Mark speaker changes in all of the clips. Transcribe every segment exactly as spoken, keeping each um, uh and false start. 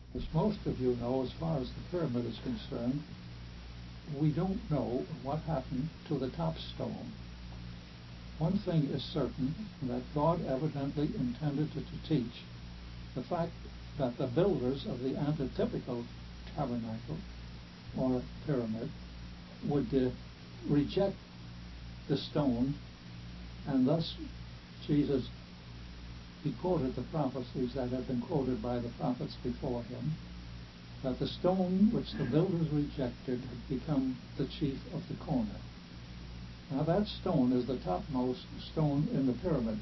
Speaker 1: As most of you know, as far as the pyramid is concerned, we don't know what happened to the top stone. One thing is certain, that God evidently intended to, to teach the fact that the builders of the antitypical tabernacle or pyramid would uh, reject the stone, and thus Jesus, he quoted the prophecies that had been quoted by the prophets before him, that the stone which the builders rejected had become the chief of the corner. Now that stone is the topmost stone in the pyramid.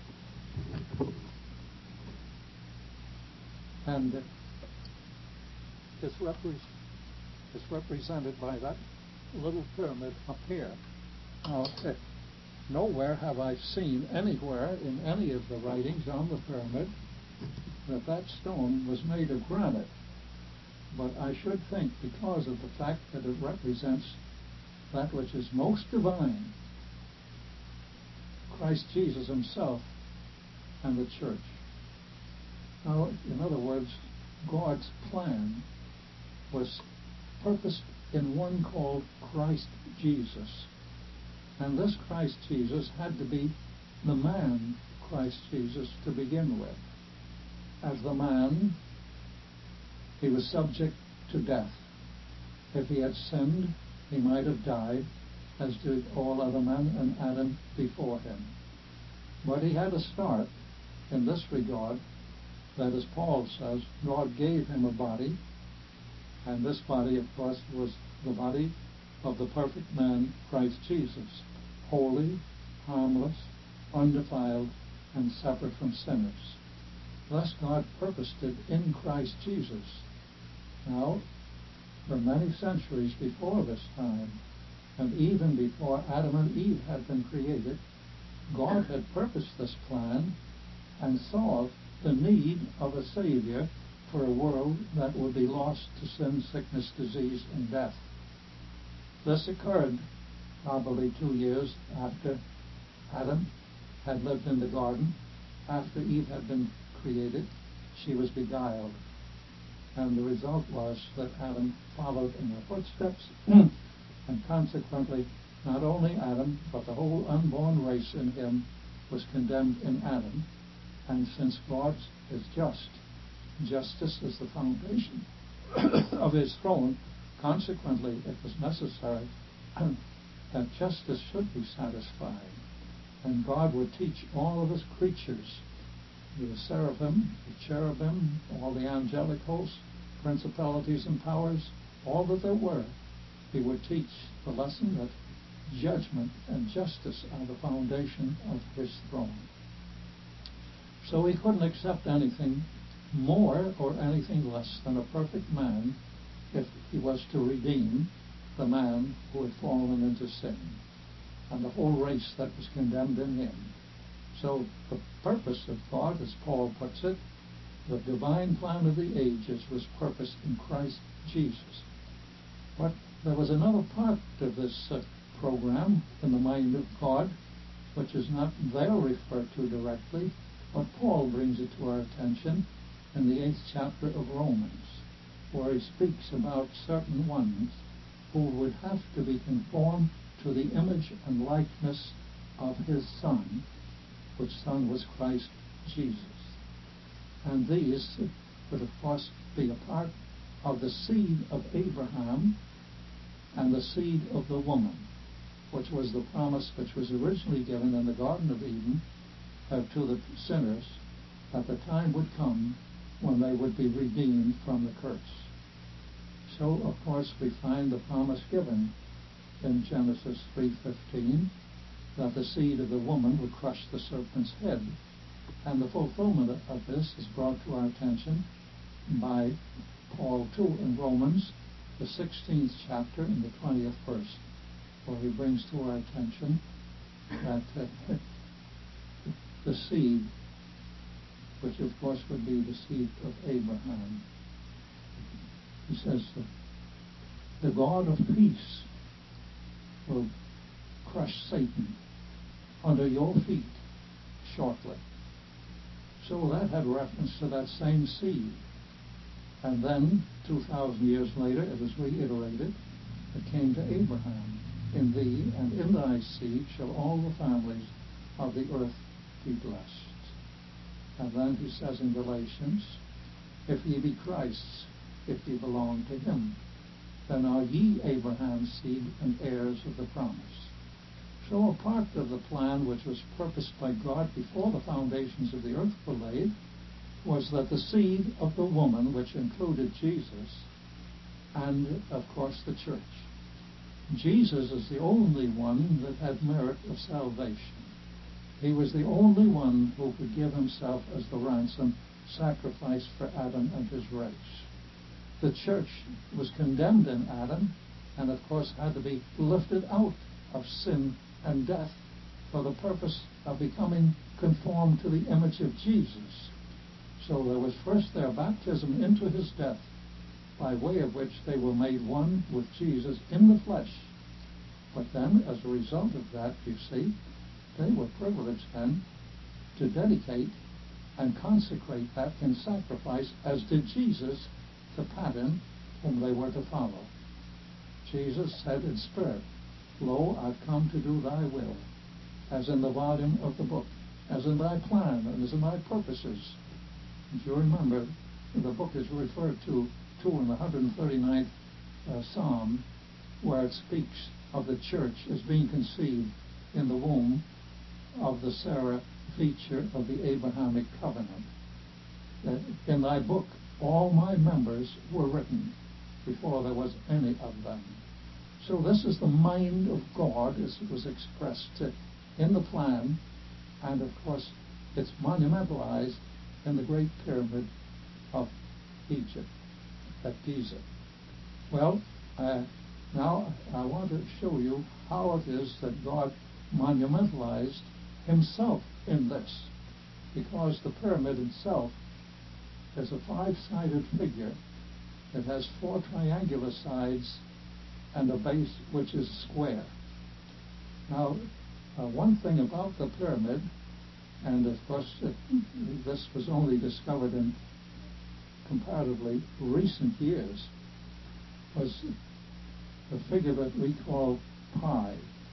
Speaker 1: And uh, it's, repre- it's represented by that little pyramid up here. Now, uh, nowhere have I seen anywhere in any of the writings on the pyramid that that stone was made of granite. But I should think, because of the fact that it represents that which is most divine, Christ Jesus himself and the church. Now, in other words, God's plan was purposed in one called Christ Jesus. And this Christ Jesus had to be the man Christ Jesus to begin with. As the man, he was subject to death. If he had sinned, he might have died, as did all other men and Adam before him. But he had a start in this regard, that, as Paul says, God gave him a body, and this body, of course, was the body of the perfect man, Christ Jesus, holy, harmless, undefiled, and separate from sinners. Thus God purposed it in Christ Jesus. Now, for many centuries before this time, and even before Adam and Eve had been created, God had purposed this plan and saw the need of a Savior for a world that would be lost to sin, sickness, disease, and death. This occurred probably two years after Adam had lived in the garden. After Eve had been created, she was beguiled. And the result was that Adam followed in her footsteps, and consequently, not only Adam, but the whole unborn race in him was condemned in Adam. And since God is just, justice is the foundation of his throne, consequently it was necessary that justice should be satisfied. And God would teach all of his creatures, the seraphim, the cherubim, all the angelic hosts, principalities and powers, all that there were, he would teach the lesson that judgment and justice are the foundation of his throne. So he couldn't accept anything more or anything less than a perfect man if he was to redeem the man who had fallen into sin and the whole race that was condemned in him. So the purpose of God, as Paul puts it, the divine plan of the ages was purposed in Christ Jesus. But there was another part of this uh, program in the mind of God, which is not there referred to directly, but Paul brings it to our attention in the eighth chapter of Romans, where he speaks about certain ones who would have to be conformed to the image and likeness of his Son, which Son was Christ Jesus. And these would, of course, be a part of the seed of Abraham and the seed of the woman, which was the promise which was originally given in the Garden of Eden uh, to the sinners, that the time would come when they would be redeemed from the curse. So, of course, we find the promise given in Genesis three fifteen, that the seed of the woman would crush the serpent's head. And the fulfillment of this is brought to our attention by Paul, too, in Romans, the sixteenth chapter, in the twentieth verse, where he brings to our attention that uh, the seed, which of course would be the seed of Abraham, he says, the God of peace will crush Satan under your feet shortly. So that had reference to that same seed. And then, two thousand years later, it was reiterated. It came to Abraham. In thee and in thy seed shall all the families of the earth be blessed. And then he says in Galatians, if ye be Christ's, if ye belong to him, then are ye Abraham's seed and heirs of the promise. So a part of the plan which was purposed by God before the foundations of the earth were laid was that the seed of the woman, which included Jesus, and of course the church. Jesus is the only one that had merit of salvation. He was the only one who could give himself as the ransom sacrifice for Adam and his race. The church was condemned in Adam and of course had to be lifted out of sin and death for the purpose of becoming conformed to the image of Jesus. So there was first their baptism into his death, by way of which they were made one with Jesus in the flesh. But then, as a result of that, you see, they were privileged then to dedicate and consecrate that in sacrifice, as did Jesus, the pattern whom they were to follow. Jesus said in spirit, Lo, I've come to do thy will, as in the volume of the book, as in thy plan, and as in thy purposes. If you remember, the book is referred to, to in the one hundred thirty-ninth uh, Psalm, where it speaks of the church as being conceived in the womb of the Sarah feature of the Abrahamic covenant. That in thy book, all my members were written before there was any of them. So this is the mind of God as it was expressed in the plan, and of course it's monumentalized in the Great Pyramid of Egypt at Giza. Well, uh, now I want to show you how it is that God monumentalized himself in this, because the pyramid itself is a five-sided figure. It has four triangular sides and a base which is square. Now, uh, one thing about the pyramid, and of course it, this was only discovered in comparatively recent years, was the figure that we call pi.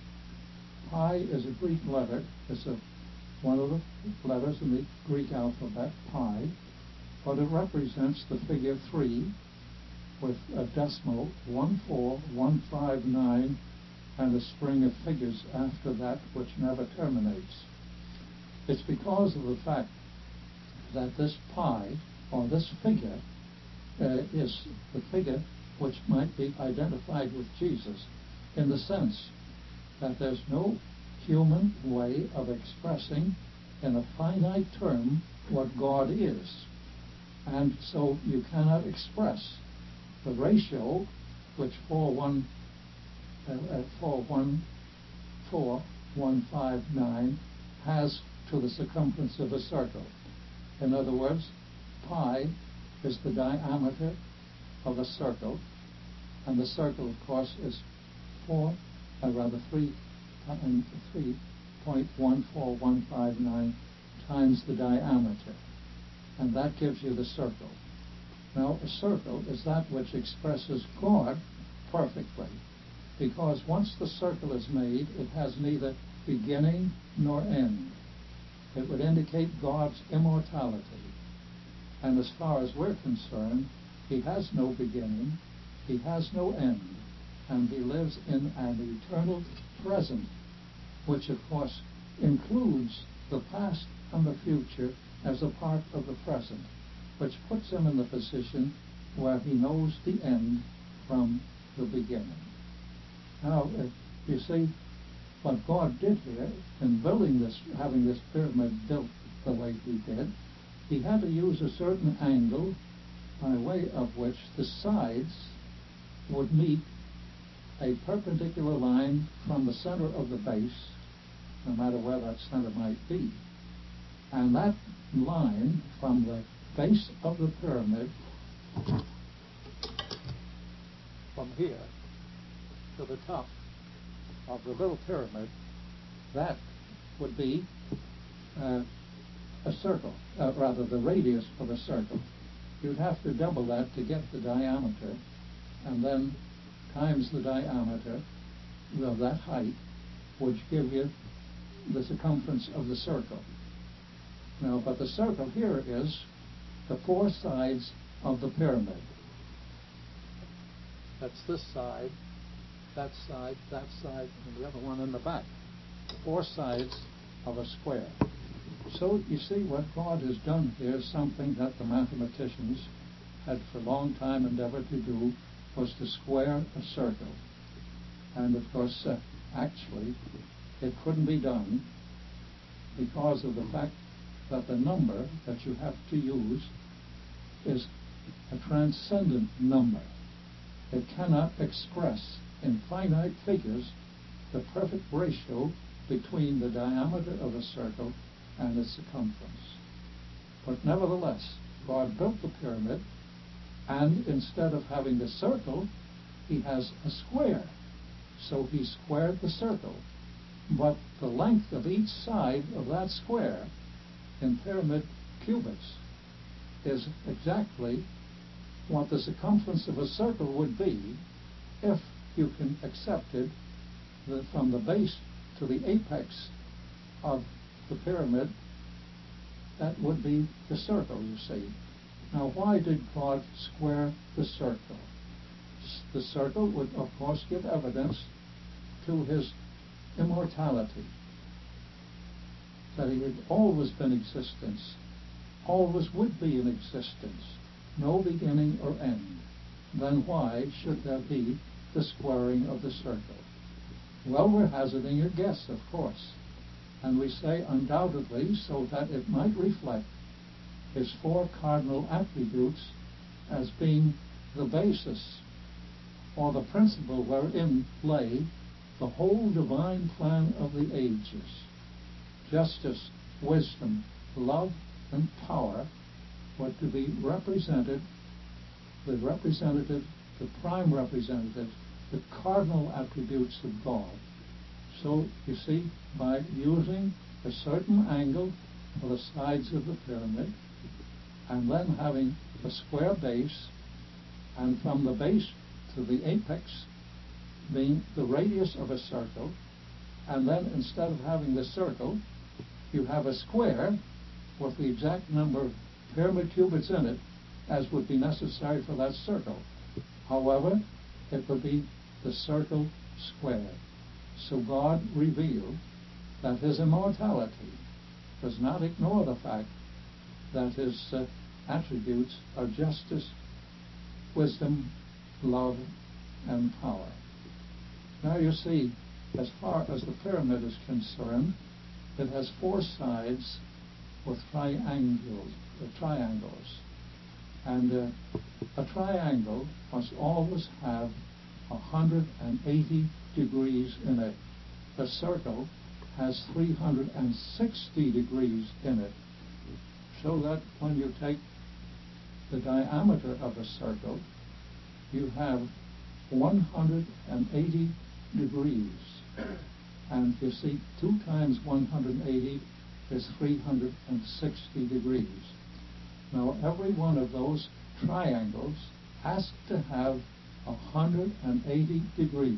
Speaker 1: Pi is a Greek letter. It's a, one of the letters in the Greek alphabet, pi, but it represents the figure three with a decimal one four one five nine and a string of figures after that which never terminates. It's because of the fact that this pi, or this figure, uh, is the figure which might be identified with Jesus, in the sense that there's no human way of expressing in a finite term what God is. And so you cannot express the ratio which four one four one five nine has to the circumference of a circle. In other words, pi is the diameter of a circle, and the circle, of course, is four, or rather three, three point one four one five nine times the diameter, and that gives you the circle. Now, a circle is that which expresses God perfectly, because once the circle is made, it has neither beginning nor end. It would indicate God's immortality. And as far as we're concerned, he has no beginning, he has no end, and he lives in an eternal present, which of course includes the past and the future as a part of the present, which puts him in the position where he knows the end from the beginning. Now, uh, you see, what God did here in building this, having this pyramid built the way he did, he had to use a certain angle by way of which the sides would meet a perpendicular line from the center of the base, no matter where that center might be. And that line from the base of the pyramid, from here to the top of the little pyramid, that would be uh, a circle, uh, rather the radius of a circle. you'd have to double that to get the diameter, and then times the diameter of that height, which give you the circumference of the circle. Now, but the circle here is the four sides of the pyramid. That's this side, that side, that side, and the other one in the back. Four sides of a square. So you see, what God has done here is something that the mathematicians had for a long time endeavored to do, was to square a circle. And of course, uh, actually, it couldn't be done because of the fact that the number that you have to use is a transcendent number. It cannot express in finite figures the perfect ratio between the diameter of a circle and its circumference. But nevertheless, God built the pyramid, and instead of having the circle, he has a square. So he squared the circle. But the length of each side of that square in pyramid cubits is exactly what the circumference of a circle would be if you can accept it that from the base to the apex of the pyramid, that would be the circle, you see. Now, why did God square the circle? The circle would, of course, give evidence to his immortality, that he had always been in existence, always would be in existence, no beginning or end. Then why should there be the squaring of the circle? Well, we're hazarding a guess, of course, and we say undoubtedly so that it might reflect his four cardinal attributes as being the basis or the principle wherein lay the whole divine plan of the ages. Justice, wisdom, love, and power were to be represented, the representative, the prime representative, the cardinal attributes of God. So, you see, by using a certain angle for the sides of the pyramid, and then having a square base, and from the base to the apex being the radius of a circle, and then instead of having the circle, you have a square with the exact number of pyramid cubits in it as would be necessary for that circle. However, it would be the circle squared. So God revealed that his immortality does not ignore the fact that his uh, attributes are justice, wisdom, love, and power. Now you see, as far as the pyramid is concerned, it has four sides with triangles. Uh, triangles. And uh, a triangle must always have one hundred eighty degrees in it. A circle has three hundred sixty degrees in it. So that when you take the diameter of a circle, you have one hundred eighty degrees. And you see, two times one hundred eighty is three hundred sixty degrees. Now, every one of those triangles has to have one hundred eighty degrees.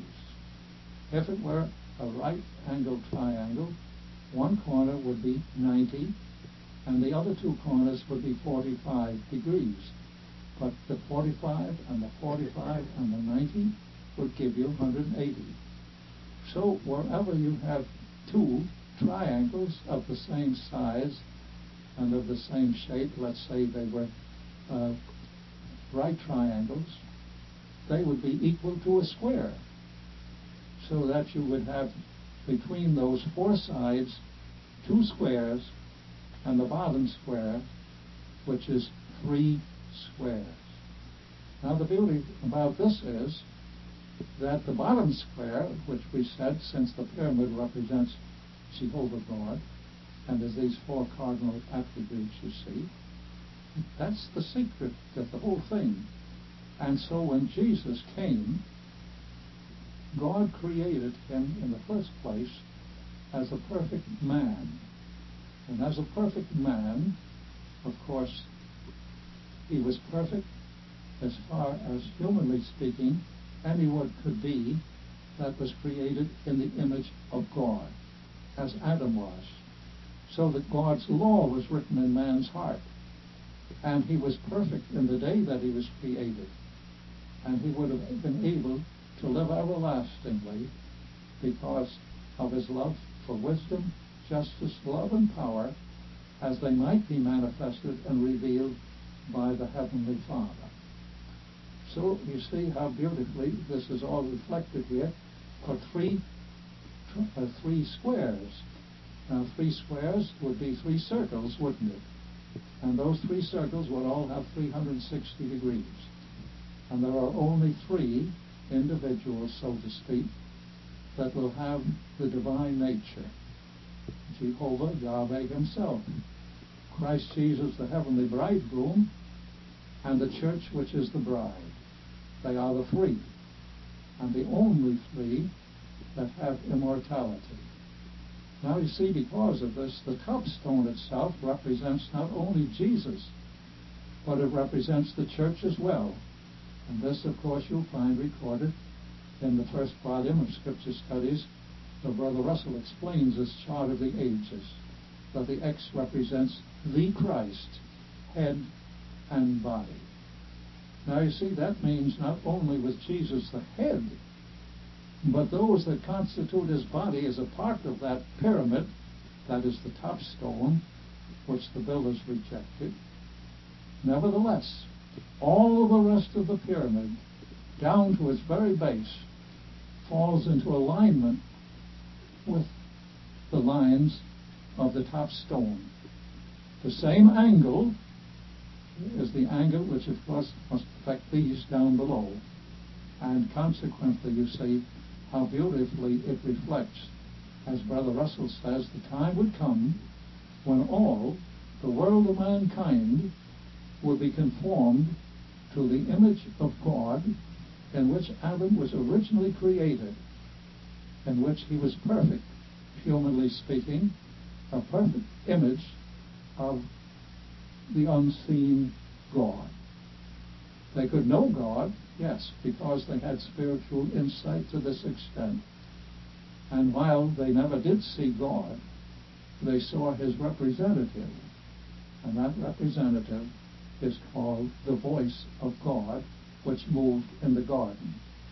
Speaker 1: If it were a right-angled triangle, one corner would be ninety, and the other two corners would be forty-five degrees. But the forty-five and the forty-five and the ninety would give you one hundred eighty. So wherever you have two triangles of the same size and of the same shape, let's say they were uh, right triangles, they would be equal to a square. So that you would have between those four sides two squares and the bottom square, which is three squares. Now the beauty about this is that the bottom square, which we said, since the pyramid represents Jehovah God, and there's these four cardinal attributes, you see, that's the secret of the whole thing. And so when Jesus came, God created him in the first place as a perfect man. And as a perfect man, of course, he was perfect as far as, humanly speaking, anyone could be that was created in the image of God, as Adam was. So that God's law was written in man's heart. And he was perfect in the day that he was created. And he would have been able to live everlastingly because of his love for wisdom, justice, love, and power, as they might be manifested and revealed by the Heavenly Father. So you see how beautifully this is all reflected here for three, uh, three squares. Now, three squares would be three circles, wouldn't it? And those three circles would all have three hundred sixty degrees. And there are only three individuals, so to speak, that will have the divine nature. Jehovah, Yahweh himself, Christ Jesus, the heavenly bridegroom, and the church, which is the bride. They are the three, and the only three that have immortality. Now you see, because of this, the top stone itself represents not only Jesus, but it represents the church as well. And this, of course, you'll find recorded in the first volume of Scripture Studies. So Brother Russell explains this chart of the ages, that the X represents the Christ, head and body. Now you see, that means not only was Jesus the head, but those that constitute his body as a part of that pyramid, that is the top stone, which the builders rejected. Nevertheless, all the rest of the pyramid, down to its very base, falls into alignment with the lines of the top stone. The same angle is the angle which, of course, must affect these down below. And consequently, you see how beautifully it reflects. As Brother Russell says, the time would come when all the world of mankind would be conformed to the image of God in which Adam was originally created, in which he was perfect, humanly speaking, a perfect image of the unseen God. They could know God, yes, because they had spiritual insight to this extent. And while they never did see God, they saw his representative. And that representative is called the voice of God, which moved in the garden.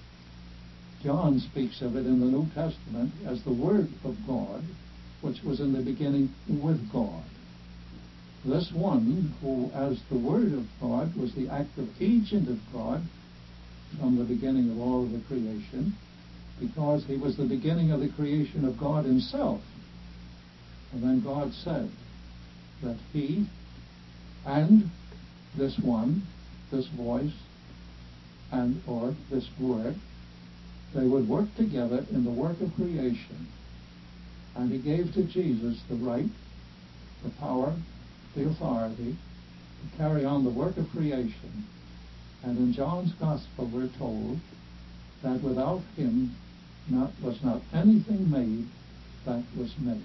Speaker 1: John speaks of it in the New Testament as the Word of God, which was in the beginning with God. This one, who as the Word of God was the active agent of God from the beginning of all of the creation, because he was the beginning of the creation of God himself. And then God said that he and this one, this voice, and or this word, they would work together in the work of creation. And he gave to Jesus the right, the power, the authority to carry on the work of creation. And in John's Gospel we're told that without him not, was not anything made that was made.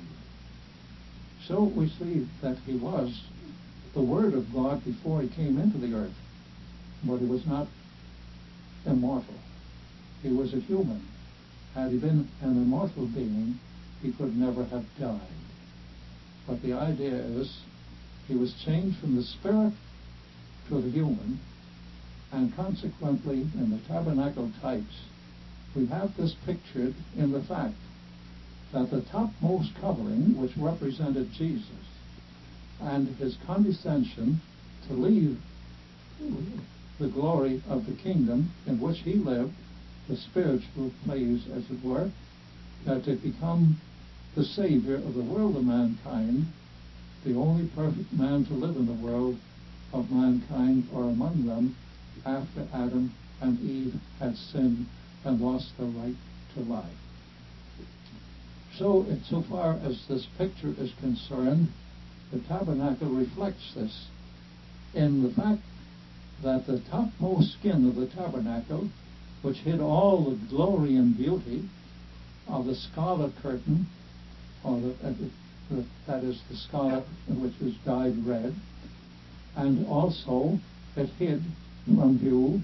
Speaker 1: So we see that he was the Word of God before he came into the earth, but he was not immortal. He was a human. Had he been an immortal being, he could never have died. But the idea is he was changed from the spirit to the human, and consequently in the tabernacle types we have this pictured in the fact that the topmost covering, which represented Jesus, and his condescension to leave the glory of the kingdom in which he lived, the spiritual place, as it were, that to become the Savior of the world of mankind, the only perfect man to live in the world of mankind or among them after Adam and Eve had sinned and lost their right to life. So, insofar as this picture is concerned, the tabernacle reflects this in the fact that the topmost skin of the tabernacle, which hid all the glory and beauty of the scarlet curtain, or the, uh, the, that is the scarlet which was dyed red, and also it hid from view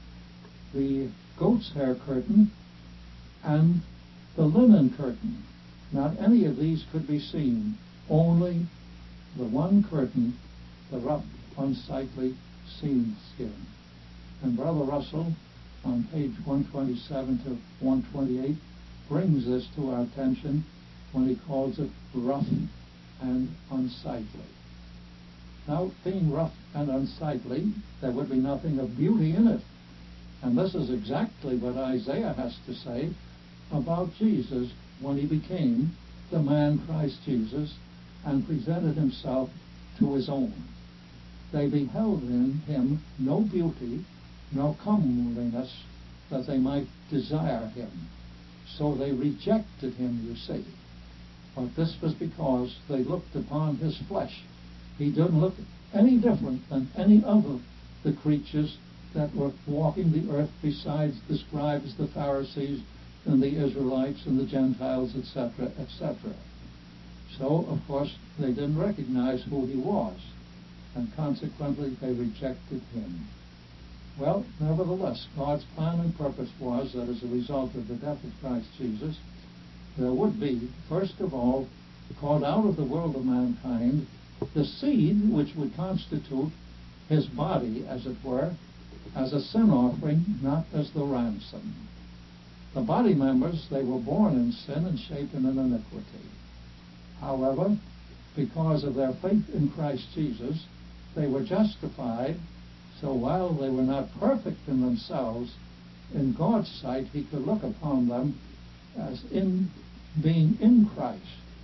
Speaker 1: the goat's hair curtain and the linen curtain. Not any of these could be seen, only the one curtain, the rough, unsightly sealskin. And Brother Russell, on page one twenty-seven to one twenty-eight, brings this to our attention when he calls it rough and unsightly. Now, being rough and unsightly, there would be nothing of beauty in it. And this is exactly what Isaiah has to say about Jesus when he became the man Christ Jesus and presented himself to his own. They beheld in him no beauty, no comeliness, that they might desire him. So they rejected him, you see. But this was because they looked upon his flesh. He didn't look any different than any other the creatures that were walking the earth besides the scribes, the Pharisees, and the Israelites, and the Gentiles, et cetera, et cetera. So, of course, they didn't recognize who he was, and consequently they rejected him. Well, nevertheless, God's plan and purpose was that as a result of the death of Christ Jesus, there would be, first of all, called out of the world of mankind, the seed which would constitute his body, as it were, as a sin offering, not as the ransom. The body members, they were born in sin and shapen in iniquity. However, because of their faith in Christ Jesus, they were justified. So while they were not perfect in themselves, in God's sight he could look upon them as in being in Christ,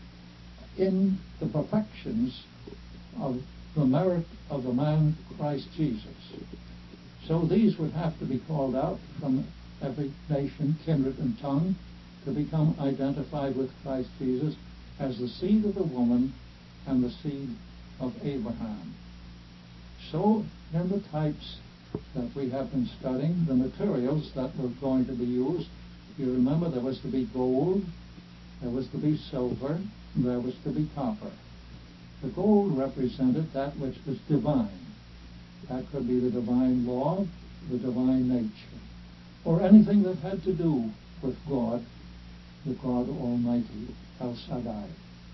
Speaker 1: in the perfections of the merit of the man Christ Jesus. So these would have to be called out from every nation, kindred, and tongue to become identified with Christ Jesus as the seed of the woman and the seed of Abraham. So, in the types that we have been studying, the materials that were going to be used, you remember there was to be gold, there was to be silver, and there was to be copper. The gold represented that which was divine. That could be the divine law, the divine nature, or anything that had to do with God, the God Almighty, El Shaddai.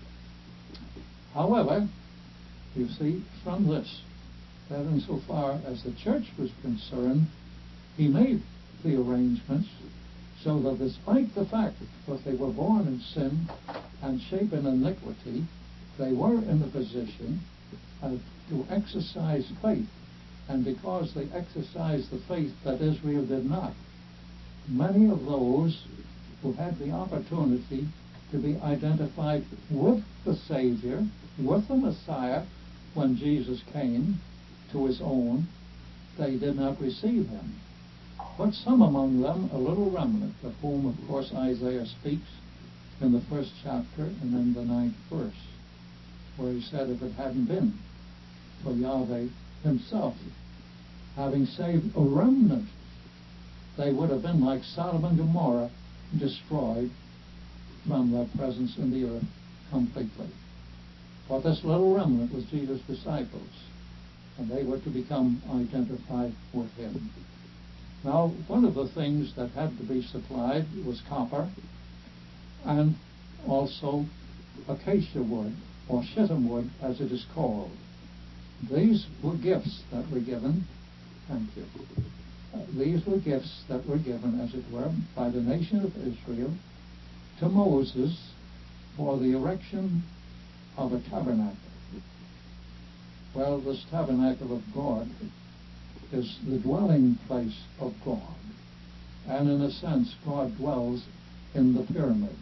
Speaker 1: However, you see, from this, that insofar as the church was concerned, he made the arrangements so that despite the fact that they were born in sin and shapen in iniquity, they were in the position uh, to exercise faith. And because they exercised the faith that Israel did not, many of those who had the opportunity to be identified with the Savior, with the Messiah, when Jesus came to his own, they did not receive him. But some among them, a little remnant, of whom, of course, Isaiah speaks in the first chapter and in the ninth verse, where he said if it hadn't been for Yahweh himself having saved a remnant, they would have been like Sodom and Gomorrah, destroyed from their presence in the earth completely. But this little remnant was Jesus' disciples, and they were to become identified with him. Now, one of the things that had to be supplied was copper and also acacia wood, or shittim wood as it is called. These were gifts that were given. Thank you. Uh, these were gifts that were given, as it were, by the nation of Israel to Moses for the erection of a tabernacle. Well, this tabernacle of God is the dwelling place of God. And in a sense, God dwells in the pyramid.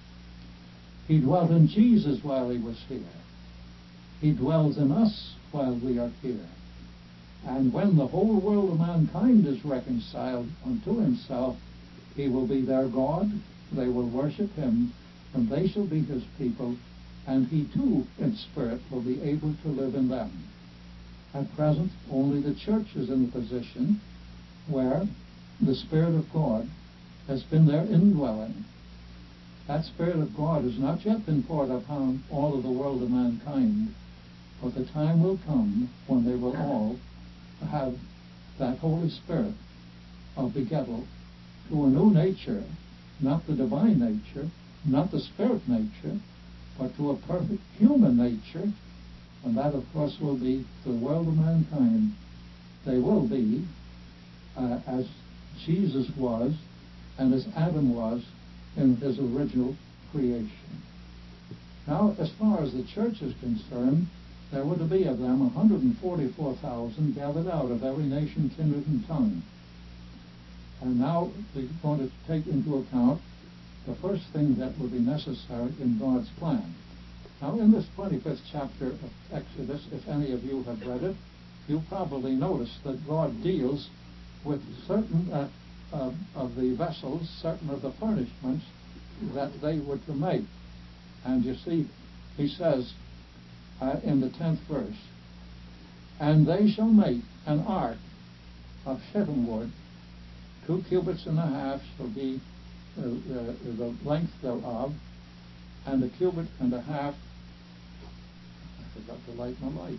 Speaker 1: He dwelt in Jesus while he was here. He dwells in us while we are here. And when the whole world of mankind is reconciled unto himself, he will be their God, they will worship him, and they shall be his people, and he too, in spirit, will be able to live in them. At present, only the church is in the position where the Spirit of God has been their indwelling. That Spirit of God has not yet been poured upon all of the world of mankind, but the time will come when they will all have that Holy Spirit of begettal to a new nature, not the divine nature, not the spirit nature, but to a perfect human nature, and that of course will be the world of mankind. They will be uh, as Jesus was and as Adam was in his original creation. Now, as far as the church is concerned, there were to be of them one hundred forty-four thousand gathered out of every nation, kindred, and tongue. And now we're going to take into account the first thing that would be necessary in God's plan. Now, in this twenty-fifth chapter of Exodus, if any of you have read it, you probably notice that God deals with certain uh, uh, of the vessels, certain of the furnishments that they were to make. And you see, he says uh, in the tenth verse, "And they shall make an ark of shittim wood, two cubits and a half shall be uh, uh, the length thereof, and a cubit and a half." I forgot to light my light.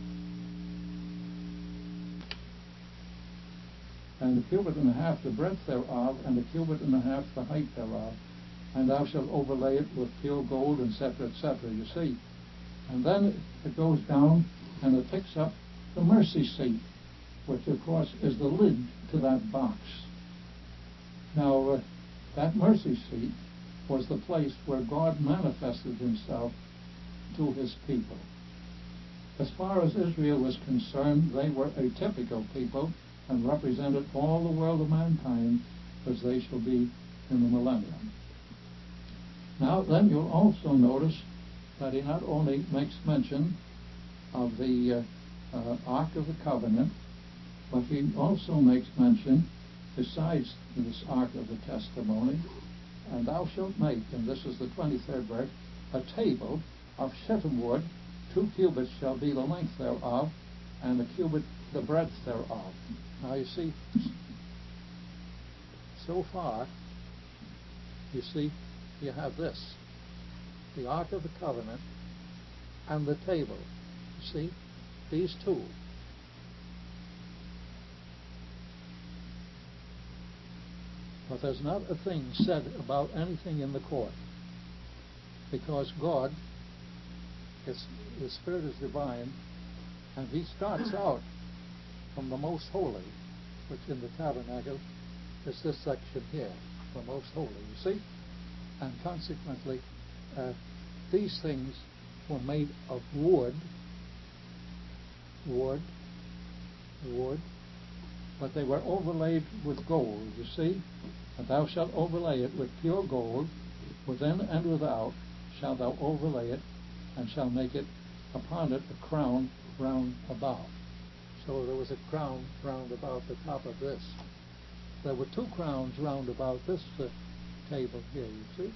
Speaker 1: "And a cubit and a half the breadth thereof, and a cubit and a half the height thereof. And thou shalt overlay it with pure gold," et cetera, et cetera, you see. And then it goes down and it picks up the mercy seat, which of course is the lid to that box. Now, uh, that mercy seat was the place where God manifested himself to his people. As far as Israel was concerned, they were a typical people and represented all the world of mankind as they shall be in the millennium. Now, then you'll also notice that he not only makes mention of the uh, uh, Ark of the Covenant, but he also makes mention, besides this Ark of the Testimony, "And thou shalt make," and this is the twenty-third verse, "a table of shittim wood, two cubits shall be the length thereof, and a cubit the breadth thereof." Now you see, so far, you see, you have this, the Ark of the Covenant and the table. You see, these two. But there's not a thing said about anything in the court, because God, his, his Spirit is divine, and he starts out from the most holy, which in the tabernacle is this section here, the most holy, you see? And consequently, uh, these things were made of wood, wood, wood, but they were overlaid with gold, you see? "And thou shalt overlay it with pure gold, within and without shalt thou overlay it, and shalt make it upon it a crown round about." So there was a crown round about the top of this. There were two crowns round about this uh, table here, you see.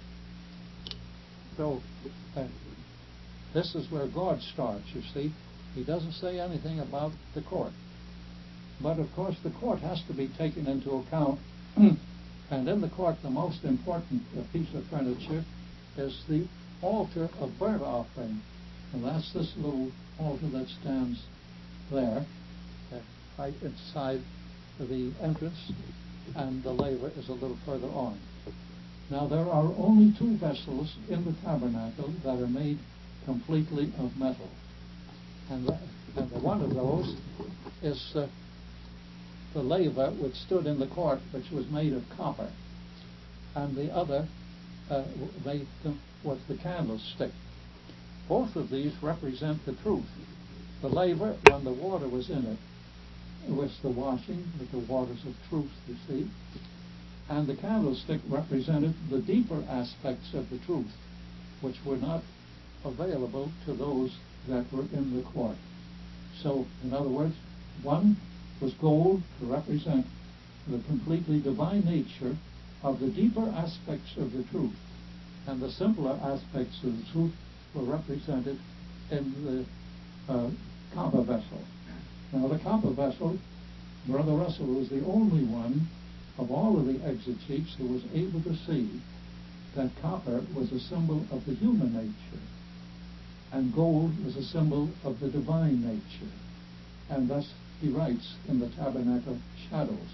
Speaker 1: So uh, this is where God starts, you see. He doesn't say anything about the court. But of course the court has to be taken into account. And in the court, the most important uh, piece of furniture is the altar of burnt offering. And that's this little altar that stands there, uh, right inside the entrance, and the laver is a little further on. Now, there are only two vessels in the tabernacle that are made completely of metal. And, the, and the one of those is uh, the laver which stood in the court, which was made of copper. And the other uh, made was the candlestick. Both of these represent the truth. The laver, when the water was in it, was the washing with the waters of truth, you see. And the candlestick represented the deeper aspects of the truth, which were not available to those that were in the court. So, in other words, one was gold to represent the completely divine nature of the deeper aspects of the truth, and the simpler aspects of the truth were represented in the uh, copper vessel. Now, the copper vessel, Brother Russell was the only one of all of the exegetes who was able to see that copper was a symbol of the human nature, and gold was a symbol of the divine nature. And thus he writes in the Tabernacle Shadows.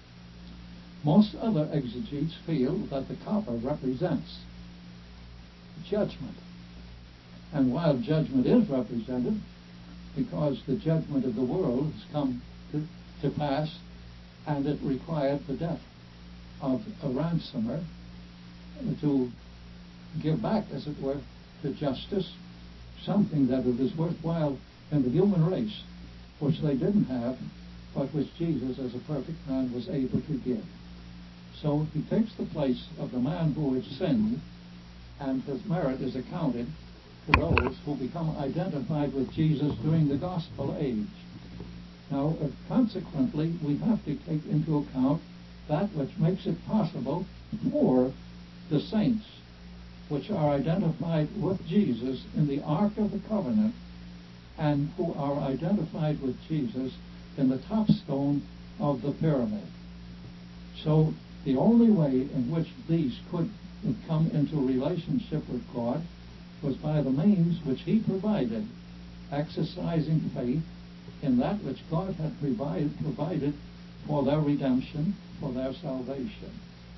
Speaker 1: Most other exegetes feel that the copper represents judgment. And while judgment is represented, because the judgment of the world has come to, to pass, and it required the death of a ransomer to give back, as it were, to justice something that it is worthwhile in the human race, which they didn't have, but which Jesus, as a perfect man, was able to give. So he takes the place of the man who had sinned, and his merit is accounted to those who become identified with Jesus during the gospel age. Now, uh, consequently, we have to take into account that which makes it possible for the saints, which are identified with Jesus in the Ark of the Covenant, and who are identified with Jesus in the top stone of the pyramid. So the only way in which these could come into relationship with God was by the means which he provided, exercising faith in that which God had provided, provided for their redemption, for their salvation.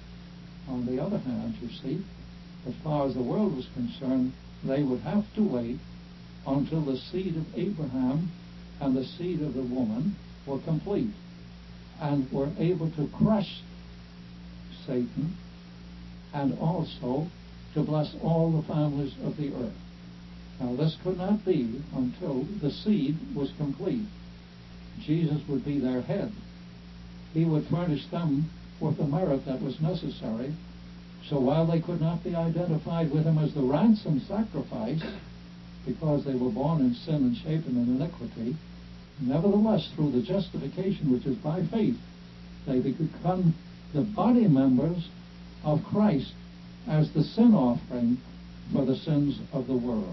Speaker 1: On the other hand, you see, as far as the world was concerned, they would have to wait until the seed of Abraham and the seed of the woman were complete and were able to crush Satan, and also to bless all the families of the earth. Now, this could not be until the seed was complete. Jesus would be their head. He would furnish them with the merit that was necessary. So while they could not be identified with him as the ransom sacrifice, because they were born in sin and shapen in iniquity, nevertheless, through the justification which is by faith, they become the body members of Christ as the sin offering for the sins of the world.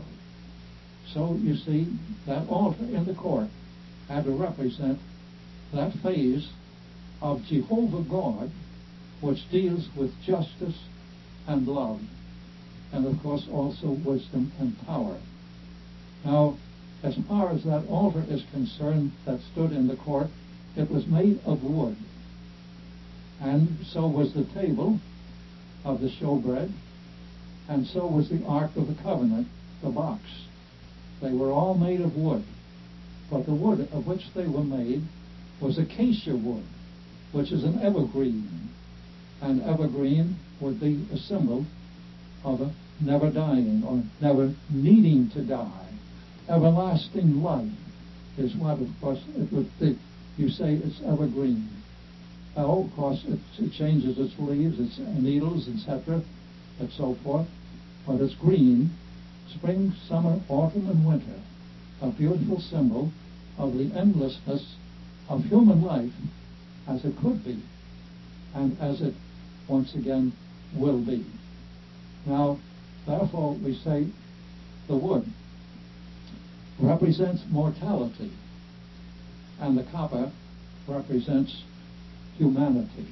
Speaker 1: So, you see, that altar in the court had to represent that phase of Jehovah God, which deals with justice and love, and of course also wisdom and power. Now, as far as that altar is concerned that stood in the court, it was made of wood, and so was the table of the showbread, and so was the Ark of the Covenant, the box. They were all made of wood, but the wood of which they were made was acacia wood, which is an evergreen, and evergreen would be a symbol of a never dying or never needing to die. Everlasting life is what, of course, it would be. You say it's evergreen. Well, of course, it, it changes its leaves, its needles, et cetera, and so forth, but it's green, spring, summer, autumn, and winter, a beautiful symbol of the endlessness of human life as it could be, and as it once again will be. Now, therefore, we say the wood represents mortality, and the copper represents humanity.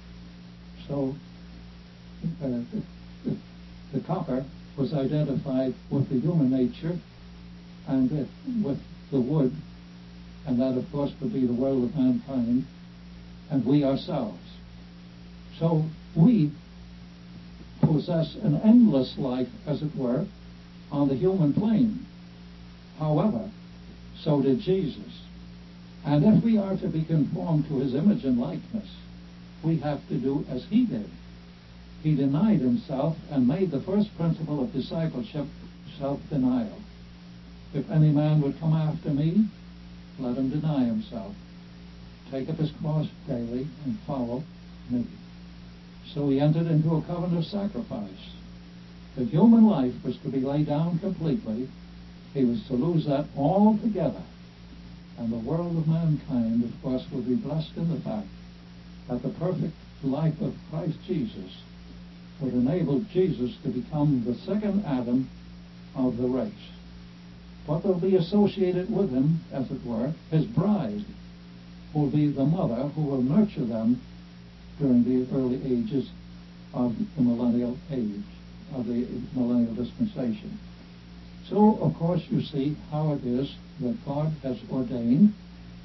Speaker 1: So, uh, the, the, the copper was identified with the human nature, and it, with the wood, and that, of course, would be the world of mankind, and we ourselves. So, we possess an endless life, as it were, on the human plane. However, so did Jesus. And if we are to be conformed to his image and likeness, we have to do as he did. He denied himself and made the first principle of discipleship self-denial. If any man would come after me, let him deny himself, take up his cross daily, and follow me. So he entered into a covenant of sacrifice. If human life was to be laid down completely, he was to lose that altogether. And the world of mankind, of course, will be blessed in the fact that the perfect life of Christ Jesus would enable Jesus to become the second Adam of the race. But will be associated with him, as it were, his bride, who will be the mother who will nurture them during the early ages of the millennial age, of the millennial dispensation. So, of course, you see how it is that God has ordained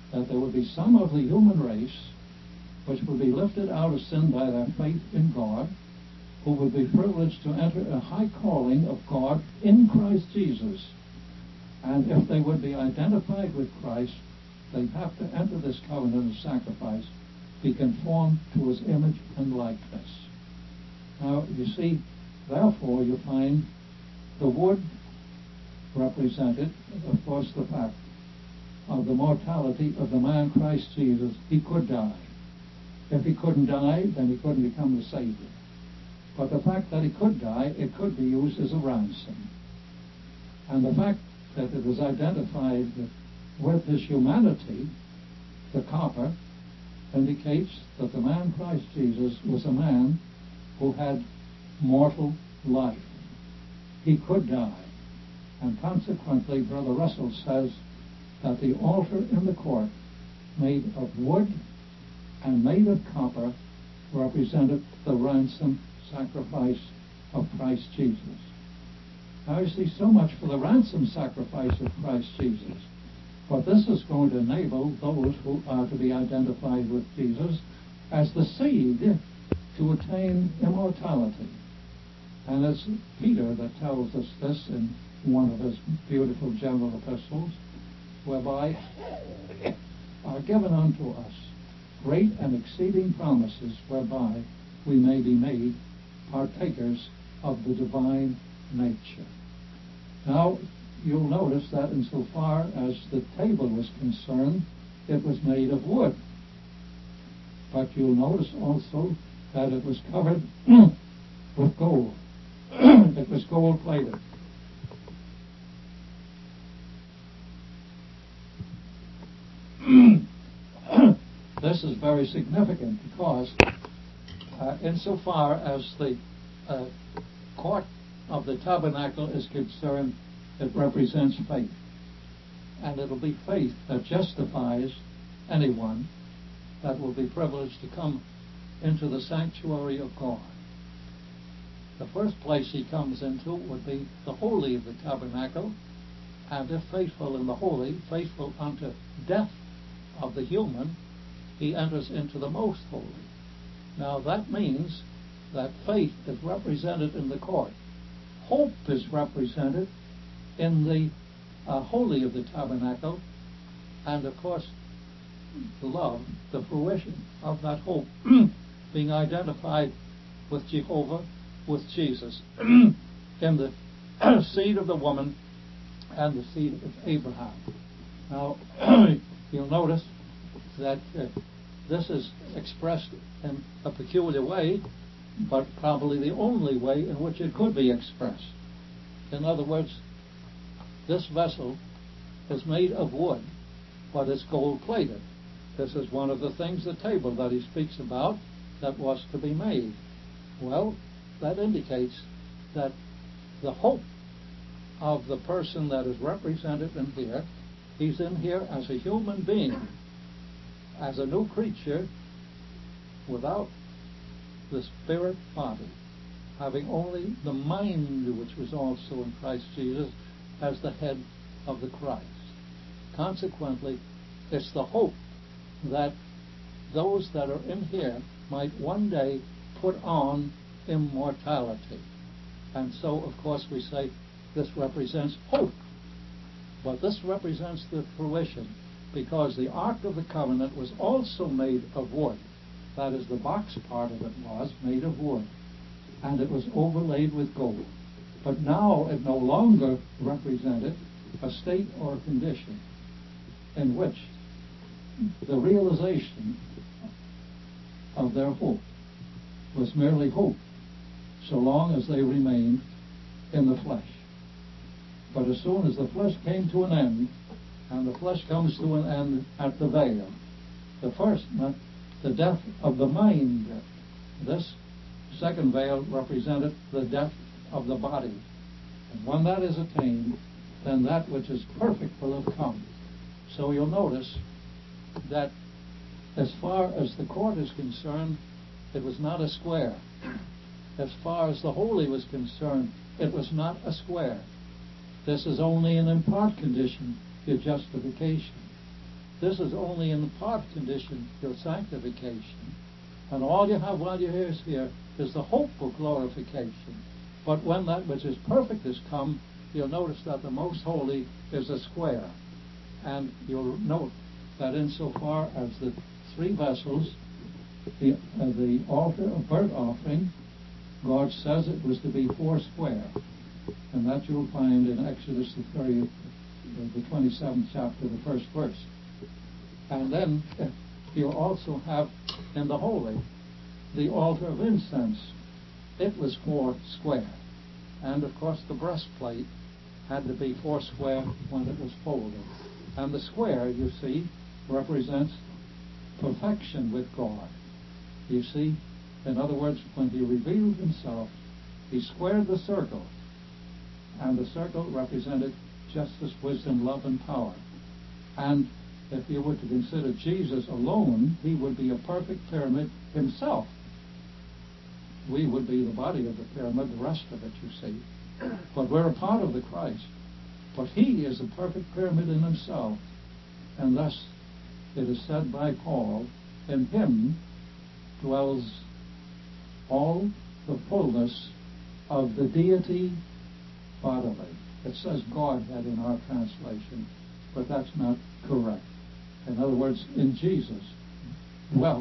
Speaker 1: that there would be some of the human race which would be lifted out of sin by their faith in God, who would be privileged to enter a high calling of God in Christ Jesus. And if they would be identified with Christ, they'd have to enter this covenant of sacrifice, be conformed to his image and likeness. Now, you see, therefore, you find the wood represented, of course, the fact of the mortality of the man Christ Jesus. He could die. If he couldn't die, then he couldn't become the Savior. But the fact that he could die, it could be used as a ransom. And the fact that it was identified with his humanity, the copper, indicates that the man Christ Jesus was a man who had mortal life. He could die. And consequently, Brother Russell says that the altar in the court, made of wood and made of copper, represented the ransom sacrifice of Christ Jesus. Now you see, so much for the ransom sacrifice of Christ Jesus. But this is going to enable those who are to be identified with Jesus as the seed to attain immortality. And it's Peter that tells us this in one of his beautiful general epistles, whereby are given unto us great and exceeding promises, whereby we may be made partakers of the divine nature. Now, you'll notice that insofar as the table was concerned, it was made of wood. But you'll notice also that it was covered with gold. It was gold-plated. This is very significant because uh, insofar as the uh, court of the tabernacle is concerned, it represents faith. And it'll be faith that justifies anyone that will be privileged to come into the sanctuary of God. The first place he comes into would be the holy of the tabernacle, and if faithful in the holy, faithful unto death of the human, he enters into the most holy. Now that means that faith is represented in the court. Hope is represented in the uh, holy of the tabernacle, and of course love, the fruition of that hope, being identified with Jehovah, with Jesus, in the seed of the woman and the seed of Abraham. Now, you'll notice that uh, this is expressed in a peculiar way, but probably the only way in which it could be expressed. In other words, this vessel is made of wood, but it's gold-plated. This is one of the things, the table that he speaks about, that was to be made. Well, that indicates that the hope of the person that is represented in here, he's in here as a human being, as a new creature, without the spirit body, having only the mind, which was also in Christ Jesus, as the head of the Christ. Consequently, it's the hope that those that are in here might one day put on immortality. And so, of course, we say this represents hope. But this represents the fruition, because the Ark of the Covenant was also made of wood. That is, the box part of it was made of wood, and it was overlaid with gold. But now it no longer represented a state or a condition in which the realization of their hope was merely hope, so long as they remained in the flesh. But as soon as the flesh came to an end, and the flesh comes to an end at the veil, the first meant the death of the mind. This second veil represented the death of the body. And when that is attained, then that which is perfect will have come. So you'll notice that as far as the court is concerned, it was not a square. As far as the holy was concerned, it was not a square. This is only an in part condition to justification. This is only in the part condition, your sanctification. And all you have while you're here is here is the hope of glorification. But when that which is perfect has come, you'll notice that the most holy is a square. And you'll note that insofar as the three vessels, the, uh, the altar of burnt offering, God says it was to be four square. And that you'll find in Exodus the thirtieth, the twenty-seventh chapter, the first verse. And then uh, you'll also have in the holy the altar of incense. It was four square. And of course the breastplate had to be four square when it was folded. And the square, you see, represents perfection with God. You see, in other words, when he revealed himself, he squared the circle. And the circle represented justice, wisdom, love, and power. And if you were to consider Jesus alone, he would be a perfect pyramid himself. We would be the body of the pyramid, the rest of it, you see. But we're a part of the Christ. But he is a perfect pyramid in himself. And thus it is said by Paul, in him dwells all the fullness of the deity bodily. It says Godhead in our translation, but that's not correct. In other words, in Jesus dwelt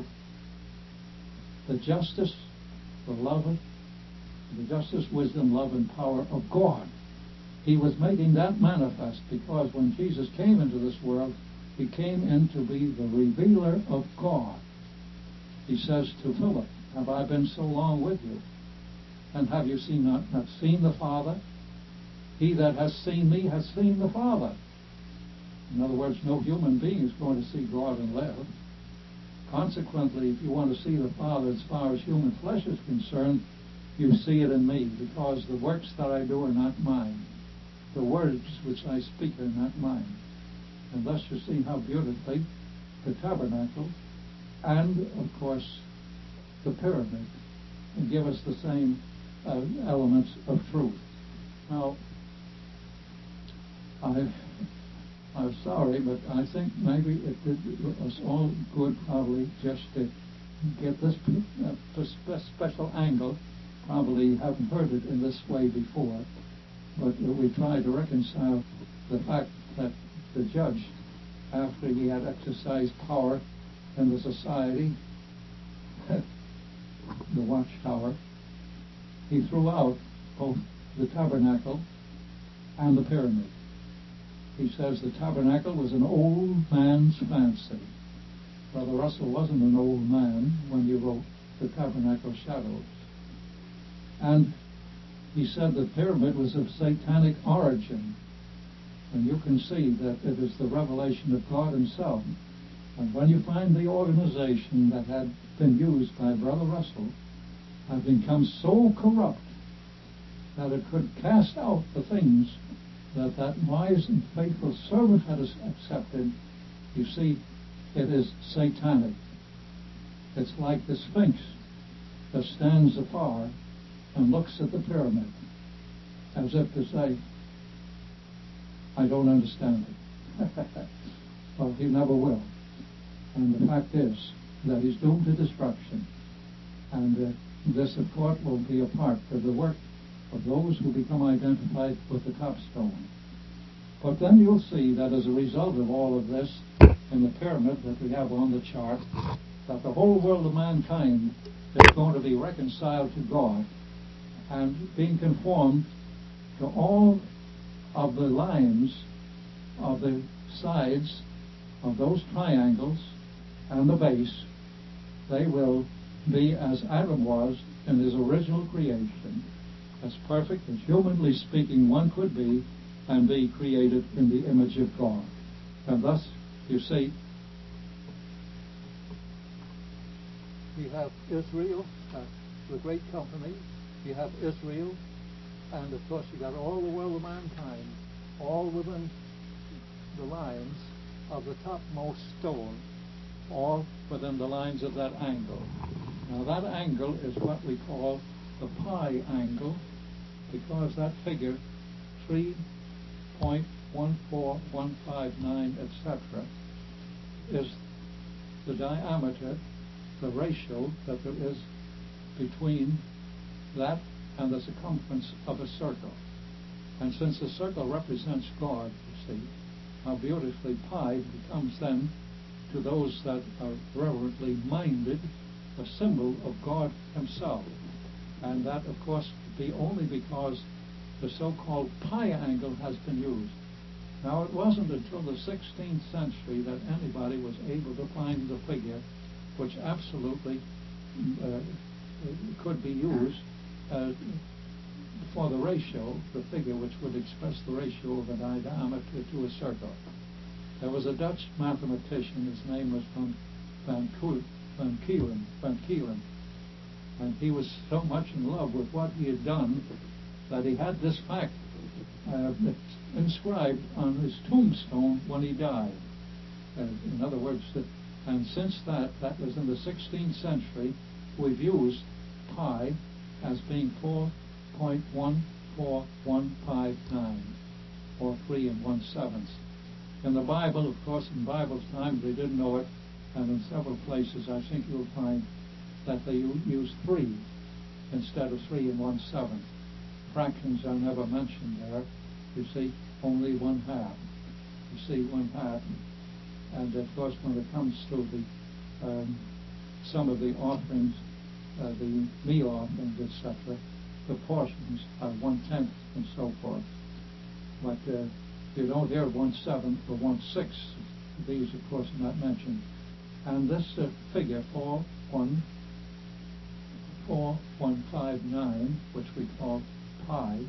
Speaker 1: the justice, the love, the justice, wisdom, love, and power of God. He was making that manifest because when Jesus came into this world, he came in to be the revealer of God. He says to Philip, have I been so long with you? And have you seen not, not seen the Father? He that has seen me has seen the Father. In other words, no human being is going to see God and live. Consequently, if you want to see the Father as far as human flesh is concerned, you see it in me, because the works that I do are not mine. The words which I speak are not mine. And thus you see how beautifully the tabernacle and, of course, the pyramid give us the same uh, elements of truth. Now, I, I'm sorry, but I think maybe it did us all good probably just to get this uh, special angle. Probably you haven't heard it in this way before, but uh, we tried to reconcile the fact that the judge, after he had exercised power in the society, the watchtower, he threw out both the tabernacle and the pyramid. He says the tabernacle was an old man's fancy. Brother Russell wasn't an old man when he wrote the Tabernacle Shadows. And he said the pyramid was of satanic origin. And you can see that it is the revelation of God himself. And when you find the organization that had been used by Brother Russell had become so corrupt that it could cast out the things that that wise and faithful servant had accepted, you see, it is satanic. It's like the Sphinx that stands afar and looks at the pyramid as if to say, I don't understand it. Well, he never will. And the fact is that he's doomed to destruction. And uh, this, of course, will be a part of the work of those who become identified with the top stone. But then you'll see that as a result of all of this, in the pyramid that we have on the chart, that the whole world of mankind is going to be reconciled to God and being conformed to all of the lines of the sides of those triangles and the base. They will be as Adam was in his original creation, as perfect as humanly speaking one could be, and be created in the image of God. And thus, you see, we have Israel, uh, the great company. You have Israel, and of course you got all the world of mankind, all within the lines of the topmost stone, all within the lines of that angle. Now that angle is what we call the pi angle, because that figure three point one four one five nine, et cetera, is the diameter, the ratio that there is between that and the circumference of a circle. And since the circle represents God, you see, how beautifully pi becomes then, to those that are reverently minded, a symbol of God himself. And that, of course, be only because the so-called pi angle has been used. Now, it wasn't until the sixteenth century that anybody was able to find the figure which absolutely uh, could be used uh, for the ratio, the figure which would express the ratio of a diameter to a circle. There was a Dutch mathematician, his name was Van, Van, Koel, Van Keelen, Van Keelen, and he was so much in love with what he had done that he had this fact uh, inscribed on his tombstone when he died. Uh, in other words, that, and since that, that was in the sixteenth century, we've used pi as being four point one four one five nine, or three and one seventh. In the Bible, of course, in Bible's time, they didn't know it, and in several places, I think you'll find that they use three instead of three and one seventh. Fractions are never mentioned there. You see, only one half. You see, one half. And of course, when it comes to the um, some of the offerings, uh, the meal offerings, et cetera, the portions are one tenth and so forth. But uh, you don't hear one seventh or one sixth. These, of course, are not mentioned. And this uh, figure four one four one five nine, which we call pi,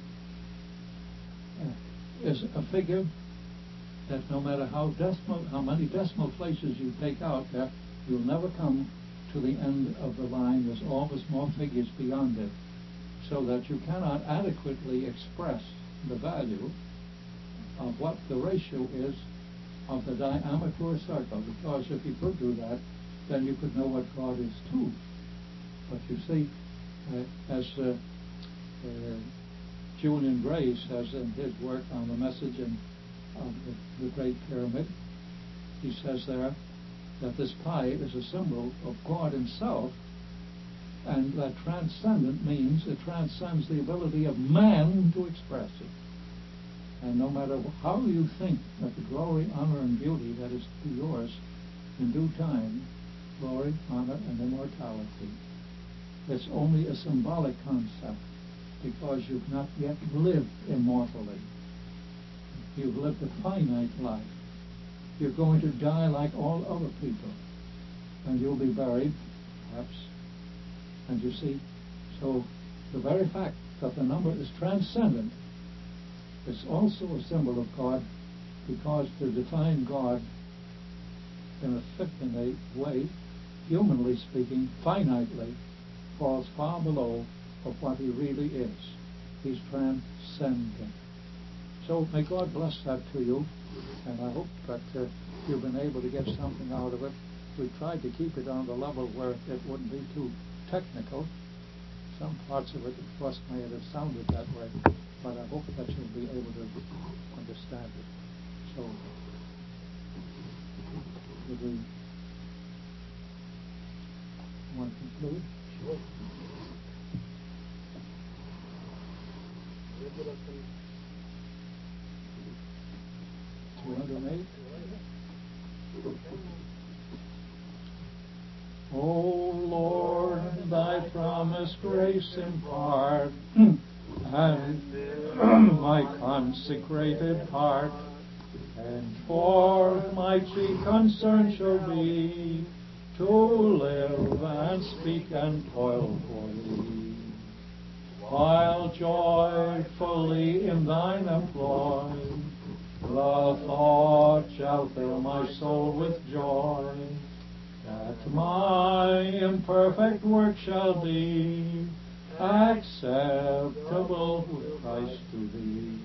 Speaker 1: uh, is a figure that no matter how decimal, how many decimal places you take out there, you'll never come to the end of the line. There's always more figures beyond it, so that you cannot adequately express the value of what the ratio is of the diameter of a circle, because if you could do that, then you could know what God is too. But you see, uh, as uh, uh, Julian Gray says in his work on the message in, of the, the Great Pyramid, he says there that this pi is a symbol of God himself, and that transcendent means it transcends the ability of man to express it. And no matter how you think that the glory, honor, and beauty that is to be yours in due time, glory, honor, and immortality, it's only a symbolic concept, because you've not yet lived immortally. You've lived a finite life. You're going to die like all other people, and you'll be buried, perhaps. And you see, so the very fact that the number is transcendent, it's also a symbol of God, because to define God in a fit in a way, humanly speaking, finitely, falls far below of what he really is. He's transcendent. So may God bless that to you, and I hope that uh, you've been able to get something out of it. We tried to keep it on the level where it wouldn't be too technical. Some parts of it, of course, may have sounded that way, but I hope that you'll be able to understand it. So, would we want to conclude?
Speaker 2: Sure.
Speaker 1: two hundred eight. O Lord, thy promised grace impart, and my consecrated heart, and forth my chief concern shall be to live and speak and toil for thee, while joyfully in thine employ, the thought shall fill my soul with joy, that my imperfect work shall be acceptable with Christ to thee.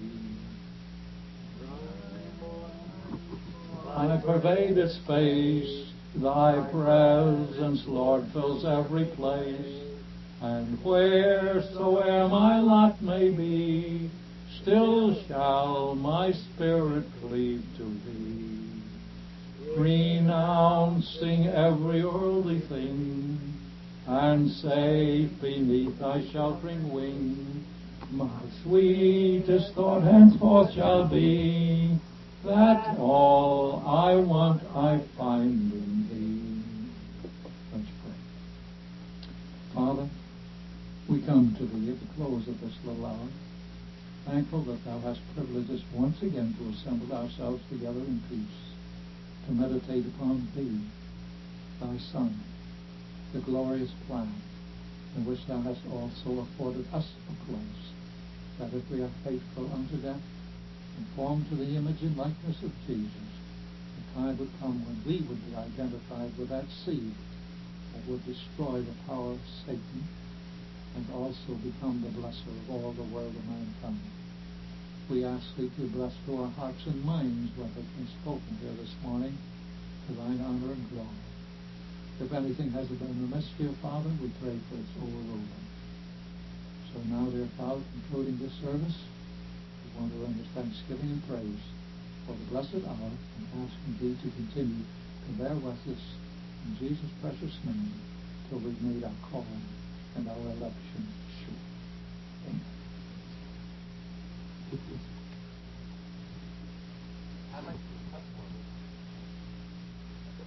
Speaker 1: I pervade its space, thy presence, Lord, fills every place, and wheresoe'er my lot may be, still shall my spirit cleave to thee. renouncing every worldly thing, and safe beneath thy sheltering wing, my sweetest thought henceforth shall be, that all I want I find in thee. Let's pray. Father, we come to thee at the close of this little hour, thankful that thou hast privileged us once again to assemble ourselves together in peace, to meditate upon thee, thy Son, the glorious plan in which thou hast also afforded us a place, that if we are faithful unto death, conformed to the image and likeness of Jesus, the time would come when we would be identified with that seed that would destroy the power of Satan and also become the blesser of all the world of mankind. We ask thee to bless to our hearts and minds what has been spoken here this morning, to thine honor and glory. If anything has been amiss, dear Father, we pray for its overruling. So now, dear Father, concluding this service, we want to render thanksgiving and praise for the blessed hour and asking thee to continue to bear with us in Jesus' precious name till we've made our calling and our election sure. Amen.